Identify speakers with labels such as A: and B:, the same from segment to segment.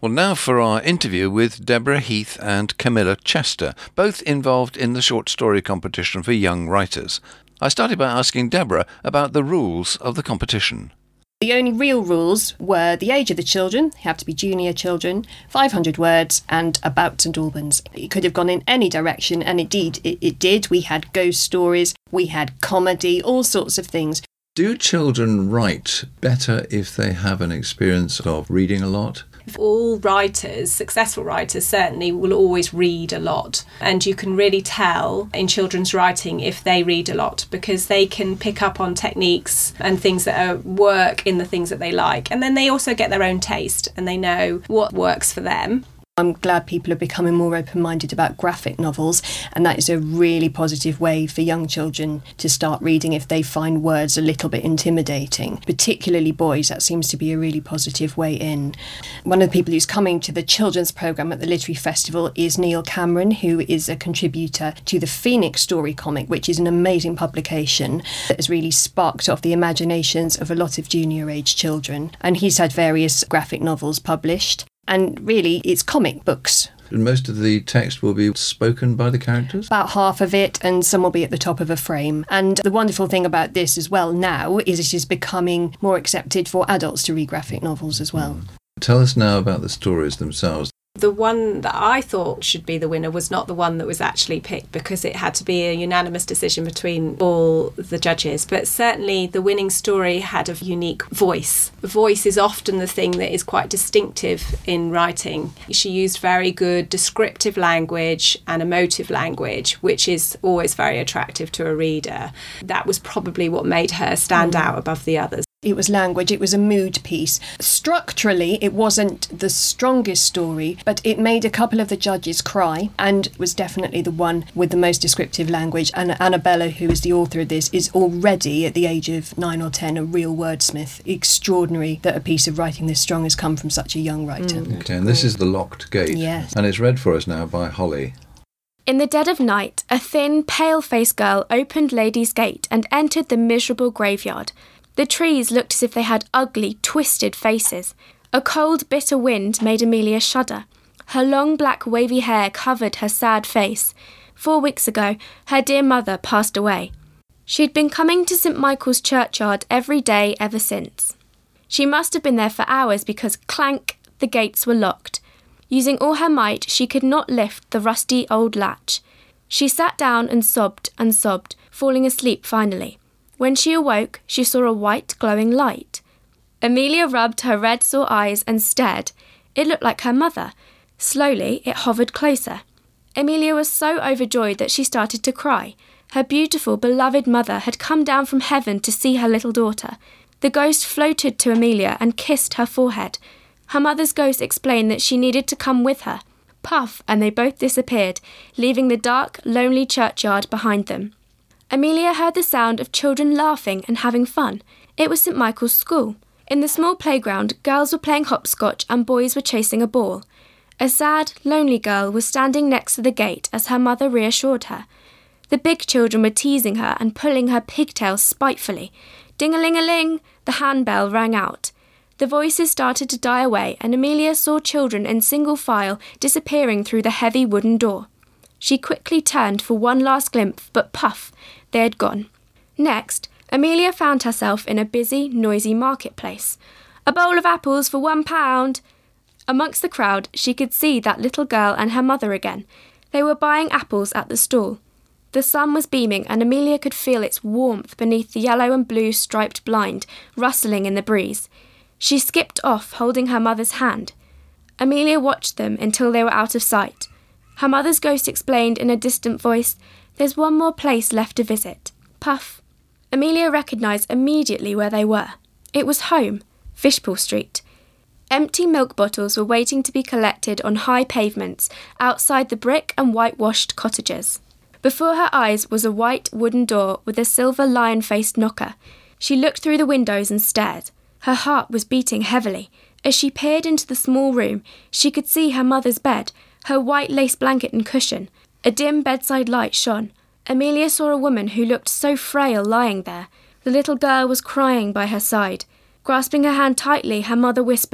A: Well, now for our interview with Deborah Heath and Camilla Chester, both involved in the short story competition for young writers. I started by asking Deborah about the rules of the competition.
B: The only real rules were the age of the children, they have to be junior children, 500 words, and about St Albans. It could have gone in any direction, and indeed it did. We had ghost stories, we had comedy, all sorts of things.
C: Do children write better if they have an experience of reading a lot?
D: All writers, successful writers certainly, will always read a lot. And you can really tell in children's writing if they read a lot, because they can pick up on techniques and things that work in the things that they like. And then they also get their own taste and they know what works for them.
B: I'm glad people are becoming more open-minded about graphic novels, and that is a really positive way for young children to start reading if they find words a little bit intimidating. Particularly boys, that seems to be a really positive way in. One of the people who's coming to the children's programme at the Literary Festival is Neil Cameron, who is a contributor to the Phoenix Story comic, which is an amazing publication that has really sparked off the imaginations of a lot of junior-age children. And he's had various graphic novels published. And really, it's comic books.
C: Most of the text will be spoken by the characters?
B: About half of it, and some will be at the top of a frame. And the wonderful thing about this as well now is it is becoming more accepted for adults to read graphic novels as well.
C: Tell us now about the stories themselves.
D: The one that I thought should be the winner was not the one that was actually picked, because it had to be a unanimous decision between all the judges. But certainly the winning story had a unique voice. The voice is often the thing that is quite distinctive in writing. She used very good descriptive language and emotive language, which is always very attractive to a reader. That was probably what made her stand out above the others.
B: It was language, it was a mood piece. Structurally, it wasn't the strongest story, but it made a couple of the judges cry, and was definitely the one with the most descriptive language. And Annabella, who is the author of this, is already, at the age of 9 or 10, a real wordsmith. Extraordinary that a piece of writing this strong has come from such a young writer.
C: Okay, and this is The Locked Gate.
B: Yes.
C: And it's read for us now by Holly.
E: In the dead of night, a thin, pale-faced girl opened Lady's Gate and entered the miserable graveyard. The trees looked as if they had ugly, twisted faces. A cold, bitter wind made Amelia shudder. Her long, black, wavy hair covered her sad face. 4 weeks ago, her dear mother passed away. She'd been coming to St Michael's churchyard every day ever since. She must have been there for hours because, clank, the gates were locked. Using all her might, she could not lift the rusty old latch. She sat down and sobbed, falling asleep finally. When she awoke, she saw a white, glowing light. Amelia rubbed her red, sore eyes and stared. It looked like her mother. Slowly, it hovered closer. Amelia was so overjoyed that she started to cry. Her beautiful, beloved mother had come down from heaven to see her little daughter. The ghost floated to Amelia and kissed her forehead. Her mother's ghost explained that she needed to come with her. Puff, and they both disappeared, leaving the dark, lonely churchyard behind them. Amelia heard the sound of children laughing and having fun. It was St Michael's School. In the small playground, girls were playing hopscotch and boys were chasing a ball. A sad, lonely girl was standing next to the gate as her mother reassured her. The big children were teasing her and pulling her pigtails spitefully. Ding-a-ling-a-ling, the handbell rang out. The voices started to die away, and Amelia saw children in single file disappearing through the heavy wooden door. She quickly turned for one last glimpse, but puff, they had gone. Next, Amelia found herself in a busy, noisy marketplace. "A bowl of apples for £1." Amongst the crowd, she could see that little girl and her mother again. They were buying apples at the stall. The sun was beaming, and Amelia could feel its warmth beneath the yellow and blue striped blind, rustling in the breeze. She skipped off, holding her mother's hand. Amelia watched them until they were out of sight. Her mother's ghost explained in a distant voice, "There's one more place left to visit." Puff. Amelia recognised immediately where they were. It was home, Fishpool Street. Empty milk bottles were waiting to be collected on high pavements outside the brick and whitewashed cottages. Before her eyes was a white wooden door with a silver lion-faced knocker. She looked through the windows and stared. Her heart was beating heavily. As she peered into the small room, she could see her mother's bed, her white lace blanket and cushion. A dim bedside light shone. Amelia saw a woman who looked so frail lying there. The little girl was crying by her side. Grasping her hand tightly, her mother whispered,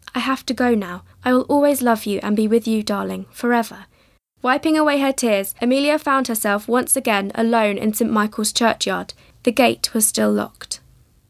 E: I have to go now. I will always love you and be with you, darling, forever. Wiping away her tears, Amelia found herself once again alone in St Michael's churchyard. The gate was still locked.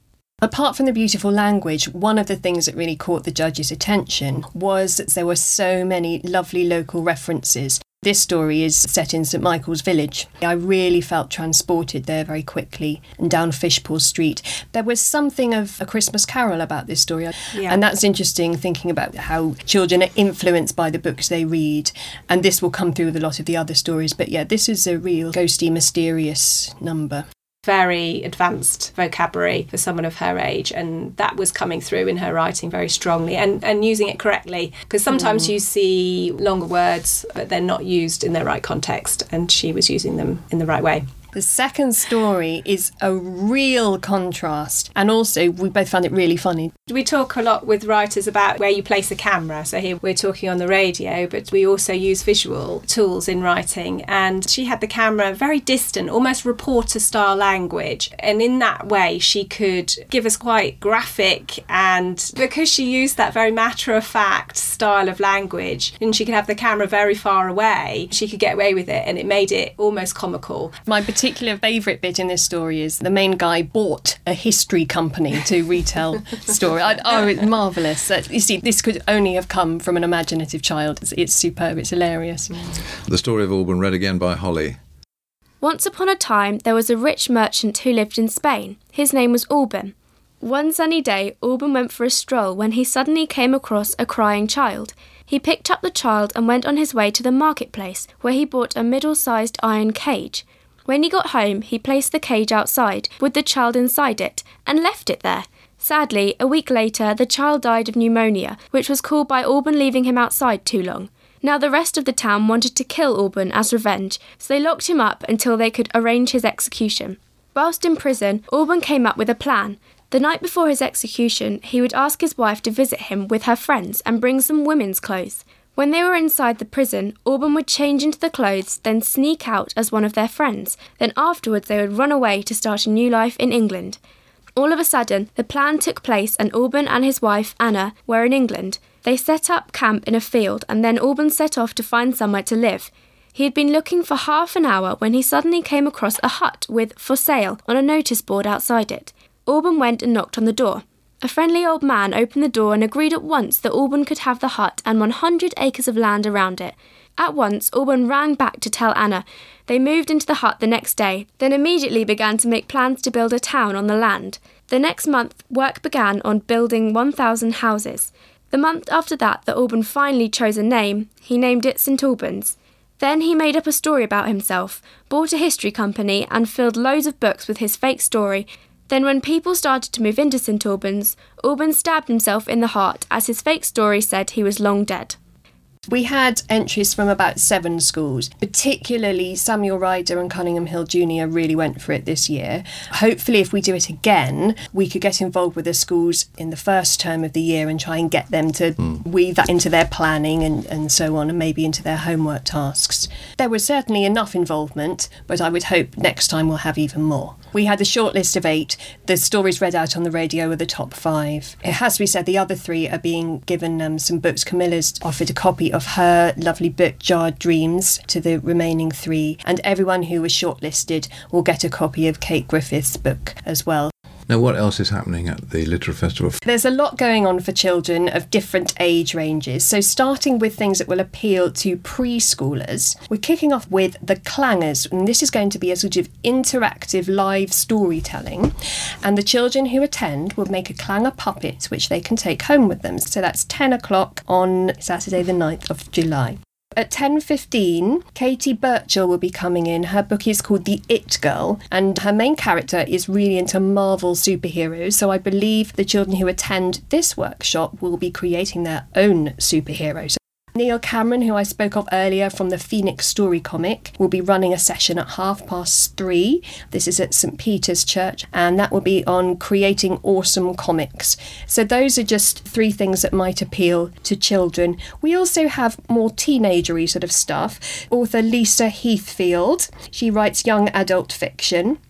B: Apart from the beautiful language, one of the things that really caught the judge's attention was that there were so many lovely local references. This story is set in St Michael's Village. I really felt transported there very quickly and down Fishpool Street. There was something of a Christmas Carol about this story.
D: Yeah.
B: And that's interesting, thinking about how children are influenced by the books they read. And this will come through with a lot of the other stories. But yeah, this is a real ghosty, mysterious number.
D: Very advanced vocabulary for someone of her age, and that was coming through in her writing very strongly, and using it correctly, because sometimes you see longer words but they're not used in their right context, and she was using them in the right way.
B: The second story is a real contrast, and also we both found it really funny.
D: We talk a lot with writers about where you place a camera. So here we're talking on the radio, but we also use visual tools in writing. And she had the camera very distant, almost reporter-style language. And in that way, she could give us quite graphic, and because she used that very matter-of-fact style of language, and she could have the camera very far away, she could get away with it, and it made it almost comical.
B: My particular favourite bit in this story is the main guy bought a history company to retell story. It's marvellous. You see, this could only have come from an imaginative child. It's superb, it's hilarious.
C: The Story of Alban, read again by Holly.
E: Once upon a time, there was a rich merchant who lived in Spain. His name was Alban. One sunny day, Alban went for a stroll when he suddenly came across a crying child. He picked up the child and went on his way to the marketplace, where he bought a middle-sized iron cage. When he got home, he placed the cage outside, with the child inside it, and left it there. Sadly, a week later, the child died of pneumonia, which was caused by Alban leaving him outside too long. Now the rest of the town wanted to kill Alban as revenge, so they locked him up until they could arrange his execution. Whilst in prison, Alban came up with a plan. The night before his execution, he would ask his wife to visit him with her friends and bring some women's clothes. When they were inside the prison, Alban would change into the clothes, then sneak out as one of their friends. Then afterwards they would run away to start a new life in England. All of a sudden, the plan took place and Alban and his wife, Anna, were in England. They set up camp in a field and then Alban set off to find somewhere to live. He had been looking for half an hour when he suddenly came across a hut with "For Sale" on a notice board outside it. Alban went and knocked on the door. A friendly old man opened the door and agreed at once that Alban could have the hut and 100 acres of land around it. At once, Alban ran back to tell Anna. They moved into the hut the next day, then immediately began to make plans to build a town on the land. The next month, work began on building 1,000 houses. The month after that Alban finally chose a name. He named it St Albans. Then he made up a story about himself, bought a history company and filled loads of books with his fake story. Then when people started to move into St Albans, Alban stabbed himself in the heart as his fake story said he was long dead.
B: We had entries from about 7 schools, particularly Samuel Ryder and Cunningham Hill Junior really went for it this year. Hopefully if we do it again, we could get involved with the schools in the first term of the year and try and get them to weave that into their planning and so on, and maybe into their homework tasks. There was certainly enough involvement, but I would hope next time we'll have even more. We had a short list of 8. The stories read out on the radio were the top 5. It has to be said the other 3 are being given some books. Camilla's offered a copy of her lovely book, Jarred Dreams, to the remaining 3. And everyone who was shortlisted will get a copy of Kate Griffith's book as well.
C: Now, what else is happening at the Literary Festival?
B: There's a lot going on for children of different age ranges. So starting with things that will appeal to preschoolers, we're kicking off with The Clangers. And this is going to be a sort of interactive live storytelling. And the children who attend will make a clanger puppet, which they can take home with them. So that's 10 o'clock on Saturday the 9th of July. At 10:15, Katie Birchall will be coming in. Her book is called The It Girl, and her main character is really into Marvel superheroes, so I believe the children who attend this workshop will be creating their own superheroes. Neil Cameron, who I spoke of earlier from the Phoenix Story comic, will be running a session at 3:30. This is at St Peter's Church, and that will be on creating awesome comics. So those are just 3 things that might appeal to children. We also have more teenagery sort of stuff. Author Lisa Heathfield, she writes young adult fiction.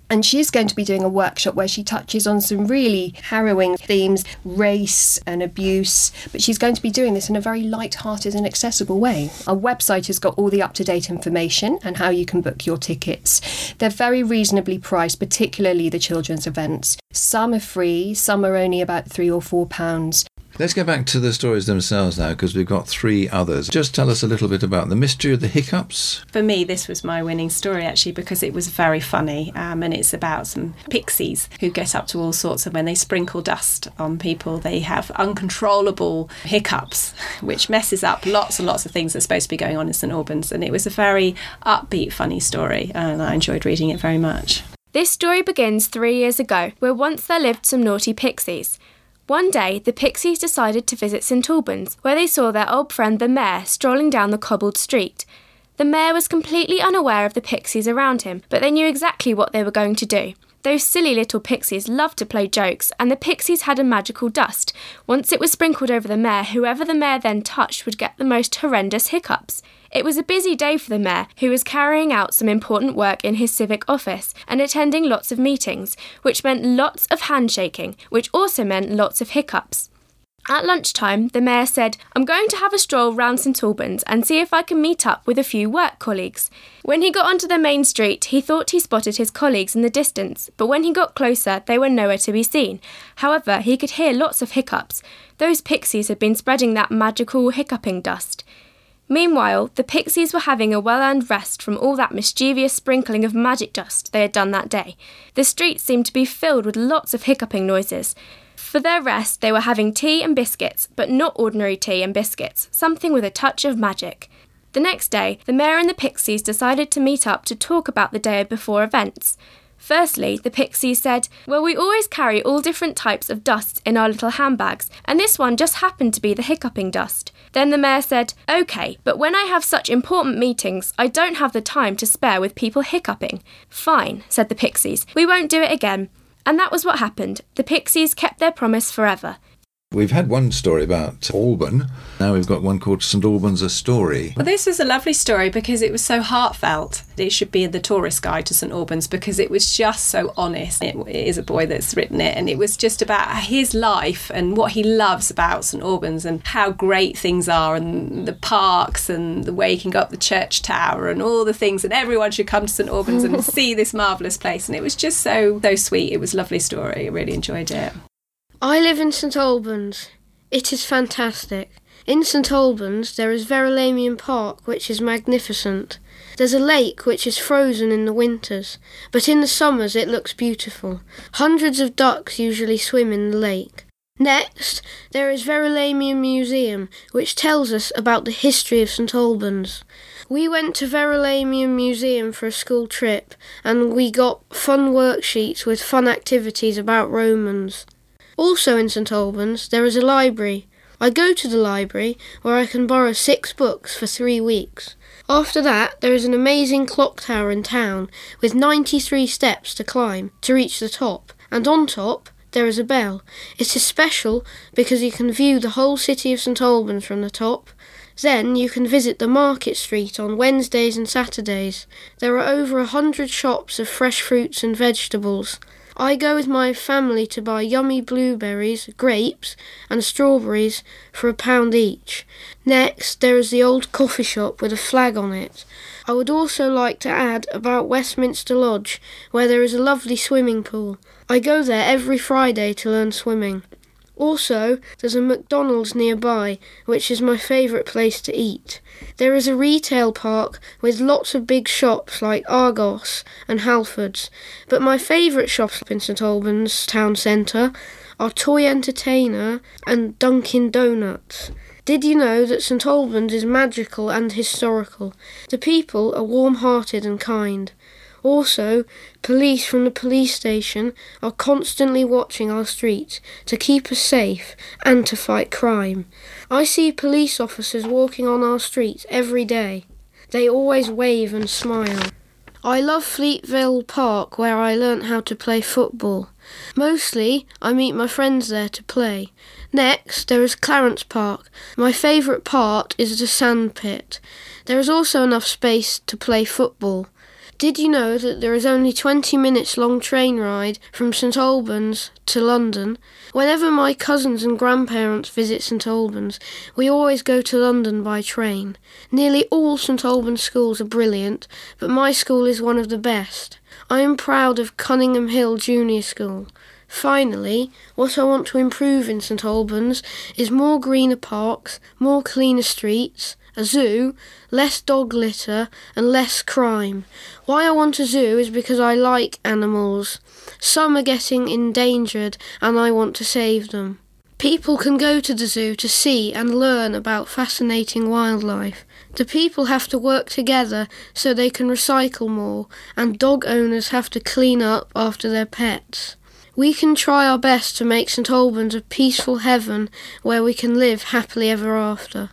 B: And she's going to be doing a workshop where she touches on some really harrowing themes, race and abuse, but she's going to be doing this in a very light-hearted and accessible way. Our website has got all the up-to-date information and how you can book your tickets. They're very reasonably priced, particularly the children's events. Some are free, some are only about £3 or £4.
C: Let's go back to the stories themselves now, because we've got 3 others. Just tell us a little bit about The Mystery of the Hiccups.
D: For me, this was my winning story, actually, because it was very funny, and it's about some pixies who get up to all sorts, and when they sprinkle dust on people, they have uncontrollable hiccups, which messes up lots and lots of things that's supposed to be going on in St Albans. And it was a very upbeat, funny story, and I enjoyed reading it very much.
E: This story begins 3 years ago, where once there lived some naughty pixies. One day, the pixies decided to visit St Albans, where they saw their old friend the mayor strolling down the cobbled street. The mayor was completely unaware of the pixies around him, but they knew exactly what they were going to do. Those silly little pixies loved to play jokes, and the pixies had a magical dust. Once it was sprinkled over the mayor, whoever the mayor then touched would get the most horrendous hiccups. It was a busy day for the mayor, who was carrying out some important work in his civic office and attending lots of meetings, which meant lots of handshaking, which also meant lots of hiccups. At lunchtime, the mayor said, "I'm going to have a stroll round St Albans and see if I can meet up with a few work colleagues." When he got onto the main street, he thought he spotted his colleagues in the distance, but when he got closer, they were nowhere to be seen. However, he could hear lots of hiccups. Those pixies had been spreading that magical hiccuping dust. Meanwhile, the pixies were having a well-earned rest from all that mischievous sprinkling of magic dust they had done that day. The streets seemed to be filled with lots of hiccuping noises. For their rest, they were having tea and biscuits, but not ordinary tea and biscuits, something with a touch of magic. The next day, the mayor and the pixies decided to meet up to talk about the day before events. Firstly, the pixies said, "Well, we always carry all different types of dusts in our little handbags, and this one just happened to be the hiccuping dust." Then the mayor said, "OK, but when I have such important meetings, I don't have the time to spare with people hiccuping." "Fine," said the pixies, "we won't do it again." And that was what happened. The pixies kept their promise forever.
C: We've had one story about Alban. Now we've got one called St Albans A Story.
D: Well, this was a lovely story because it was so heartfelt. It should be in the tourist guide to St Albans because it was just so honest. It is a boy that's written it, and it was just about his life and what he loves about St Albans and how great things are, and the parks and the way you can go up the church tower and all the things, and everyone should come to St Albans and see this marvellous place. And it was just so sweet. It was a lovely story. I really enjoyed it.
F: I live in St Albans. It is fantastic. In St Albans there is Verulamium Park, which is magnificent. There's a lake which is frozen in the winters, but in the summers it looks beautiful. Hundreds of ducks usually swim in the lake. Next, there is Verulamium Museum, which tells us about the history of St Albans. We went to Verulamium Museum for a school trip, and we got fun worksheets with fun activities about Romans. Also in St Albans, there is a library. I go to the library where I can borrow 6 books for 3 weeks. After that, there is an amazing clock tower in town with 93 steps to climb to reach the top. And on top, there is a bell. It is special because you can view the whole city of St Albans from the top. Then you can visit the market street on Wednesdays and Saturdays. There are over 100 shops of fresh fruits and vegetables. I go with my family to buy yummy blueberries, grapes and strawberries for £1 each. Next, there is the old coffee shop with a flag on it. I would also like to add about Westminster Lodge, where there is a lovely swimming pool. I go there every Friday to learn swimming. Also, there's a McDonald's nearby, which is my favourite place to eat. There is a retail park with lots of big shops like Argos and Halfords, but my favourite shops in St Albans town centre are Toy Entertainer and Dunkin' Donuts. Did you know that St Albans is magical and historical? The people are warm-hearted and kind. Also, police from the police station are constantly watching our streets to keep us safe and to fight crime. I see police officers walking on our streets every day. They always wave and smile. I love Fleetville Park, where I learnt how to play football. Mostly, I meet my friends there to play. Next, there is Clarence Park. My favourite part is the sand pit. There is also enough space to play football. Did you know that there is only 20 minutes long train ride from St Albans to London? Whenever my cousins and grandparents visit St Albans, we always go to London by train. Nearly all St Albans schools are brilliant, but my school is one of the best. I am proud of Cunningham Hill Junior School. Finally, what I want to improve in St Albans is more greener parks, more cleaner streets, a zoo, less dog litter and less crime. Why I want a zoo is because I like animals. Some are getting endangered and I want to save them. People can go to the zoo to see and learn about fascinating wildlife. The people have to work together so they can recycle more, and dog owners have to clean up after their pets. We can try our best to make St Albans a peaceful heaven where we can live happily ever after.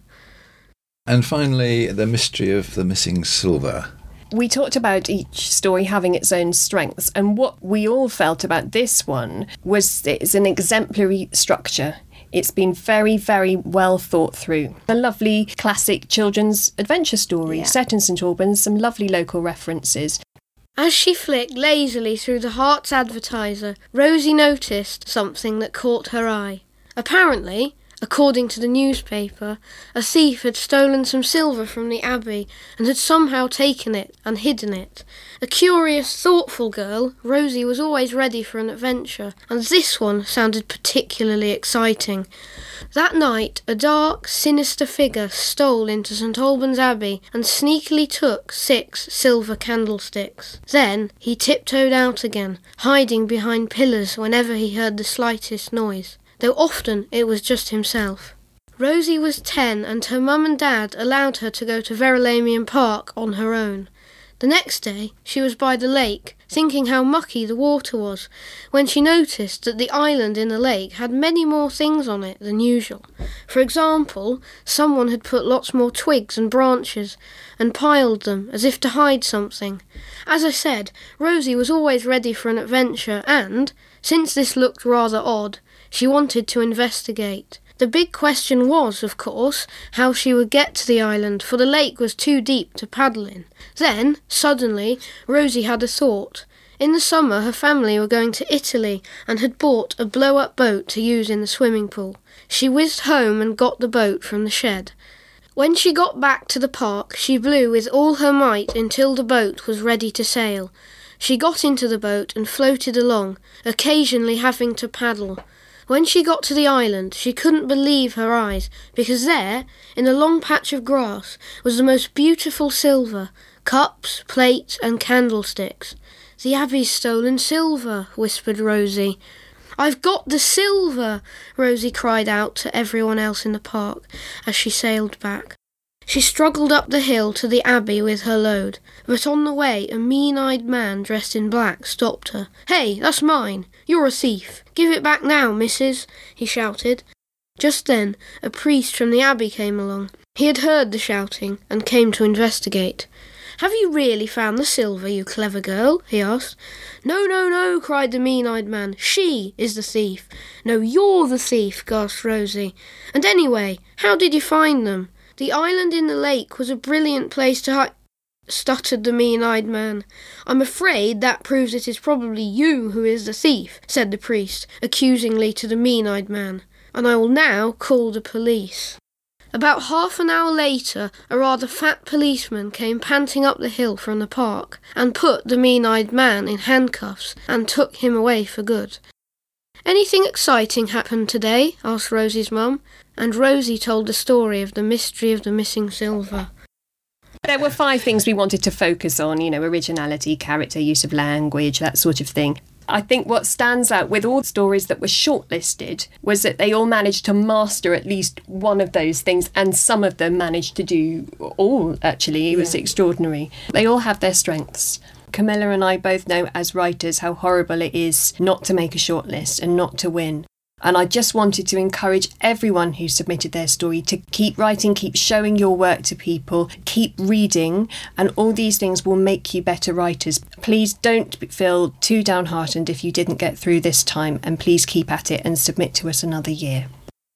C: And finally, the mystery of the missing silver.
B: We talked about each story having its own strengths, and what we all felt about this one was it's an exemplary structure. It's been very, very well thought through. A lovely classic children's adventure story set in St Albans, some lovely local references.
F: As she flicked lazily through the Hearts advertiser, Rosie noticed something that caught her eye. Apparently, according to the newspaper, a thief had stolen some silver from the abbey and had somehow taken it and hidden it. A curious, thoughtful girl, Rosie was always ready for an adventure, and this one sounded particularly exciting. That night, a dark, sinister figure stole into St Albans Abbey and sneakily took 6 silver candlesticks. Then he tiptoed out again, hiding behind pillars whenever he heard the slightest noise, though often it was just himself. Rosie was 10 and her mum and dad allowed her to go to Verulamium Park on her own. The next day she was by the lake, thinking how mucky the water was, when she noticed that the island in the lake had many more things on it than usual. For example, someone had put lots more twigs and branches and piled them as if to hide something. As I said, Rosie was always ready for an adventure and, since this looked rather odd, she wanted to investigate. The big question was, of course, how she would get to the island, for the lake was too deep to paddle in. Then, suddenly, Rosie had a thought. In the summer, her family were going to Italy and had bought a blow-up boat to use in the swimming pool. She whizzed home and got the boat from the shed. When she got back to the park, she blew with all her might until the boat was ready to sail. She got into the boat and floated along, occasionally having to paddle. When she got to the island, she couldn't believe her eyes, because there, in a long patch of grass, was the most beautiful silver, cups, plates, and candlesticks. "The Abbey's stolen silver," whispered Rosie. "I've got the silver!" Rosie cried out to everyone else in the park as she sailed back. She struggled up the hill to the Abbey with her load, but on the way a mean-eyed man dressed in black stopped her. "Hey, that's mine! You're a thief! Give it back now, missus!" he shouted. Just then a priest from the Abbey came along. He had heard the shouting and came to investigate. "Have you really found the silver, you clever girl?" he asked. "No, no, no," cried the mean-eyed man. "She is the thief." "No, you're the thief," gasped Rosie. "And anyway, how did you find them?" "The island in the lake was a brilliant place to hide," stuttered the mean-eyed man. "I'm afraid that proves it is probably you who is the thief," said the priest, accusingly to the mean-eyed man. "And I will now call the police." About half an hour later, a rather fat policeman came panting up the hill from the park and put the mean-eyed man in handcuffs and took him away for good. "Anything exciting happened today?" asked Rosie's mum, and Rosie told the story of the mystery of the missing silver.
B: There were 5 things we wanted to focus on, originality, character, use of language, that sort of thing. I think what stands out with all the stories that were shortlisted was that they all managed to master at least one of those things, and some of them managed to do all, actually. It was extraordinary. They all have their strengths. Camilla and I both know as writers how horrible it is not to make a shortlist and not to win. And I just wanted to encourage everyone who submitted their story to keep writing, keep showing your work to people, keep reading, and all these things will make you better writers. Please don't feel too downhearted if you didn't get through this time, and please keep at it and submit to us another year.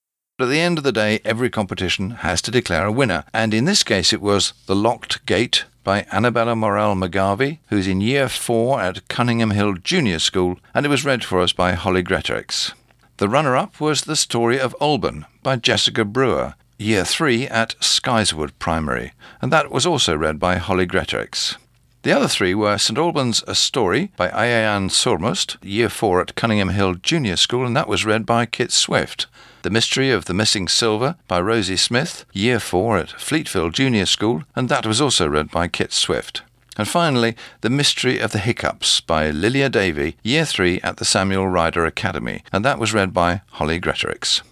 A: At the end of the day, every competition has to declare a winner, and in this case it was The Locked Gate by Annabella Morell McGarvey, who's in Year 4 at Cunningham Hill Junior School, and it was read for us by Holly Greatorex. The runner-up was The Story of Alban by Jessica Brewer, Year 3 at Skyswood Primary, and that was also read by Holly Greatorex. The other three were St Albans A Story by Ayayan Sormust, Year 4 at Cunningham Hill Junior School, and that was read by Kit Swift. The Mystery of the Missing Silver by Rosie Smith, Year 4 at Fleetfield Junior School, and that was also read by Kit Swift. And finally, The Mystery of the Hiccups by Lilia Davey, Year 3 at the Samuel Ryder Academy, and that was read by Holly Greatorex.